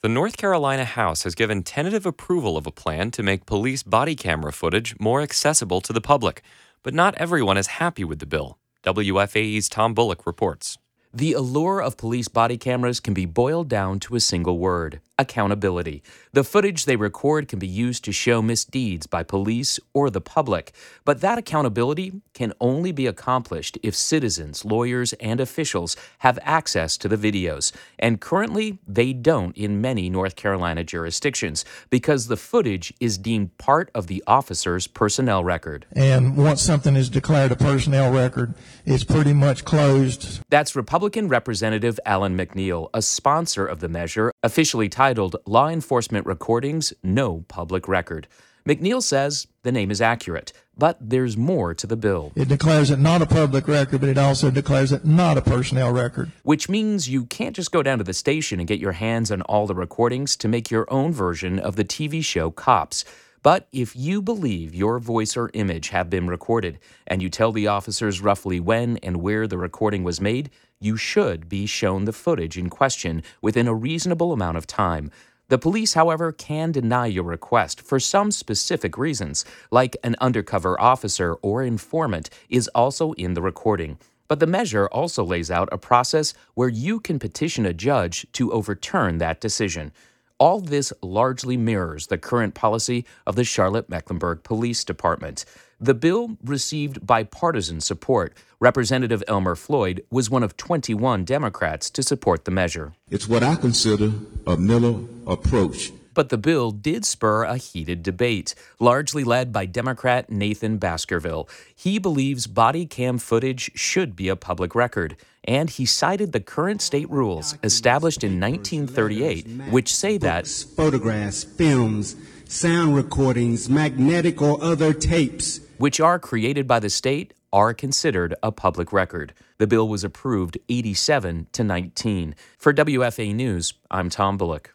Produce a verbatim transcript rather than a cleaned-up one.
The North Carolina House has given tentative approval of a plan to make police body camera footage more accessible to the public, but not everyone is happy with the bill. W F A E's Tom Bullock reports. The allure of police body cameras can be boiled down to a single word: accountability. The footage they record can be used to show misdeeds by police or the public, but that accountability can only be accomplished if citizens, lawyers, and officials have access to the videos. And currently, they don't in many North Carolina jurisdictions because the footage is deemed part of the officer's personnel record. And once something is declared a personnel record, it's pretty much closed. That's Republican Representative Alan McNeil, a sponsor of the measure, officially titled Law Enforcement Recordings No Public Record. McNeil says the name is accurate, but there's more to the bill. It declares it not a public record, but it also declares it not a personnel record. Which means you can't just go down to the station and get your hands on all the recordings to make your own version of the T V show Cops. But if you believe your voice or image have been recorded, and you tell the officers roughly when and where the recording was made, you should be shown the footage in question within a reasonable amount of time. The police, however, can deny your request for some specific reasons, like an undercover officer or informant is also in the recording. But the measure also lays out a process where you can petition a judge to overturn that decision. All this largely mirrors the current policy of the Charlotte-Mecklenburg Police Department. The bill received bipartisan support. Representative Elmer Floyd was one of twenty-one Democrats to support the measure. It's what I consider a Miller approach. But the bill did spur a heated debate, largely led by Democrat Nathan Baskerville. He believes body cam footage should be a public record, and he cited the current state rules established in nineteen thirty-eight, which say that photographs, films, sound recordings, magnetic or other tapes, which are created by the state, are considered a public record. The bill was approved eighty-seven to nineteen. For W F A News, I'm Tom Bullock.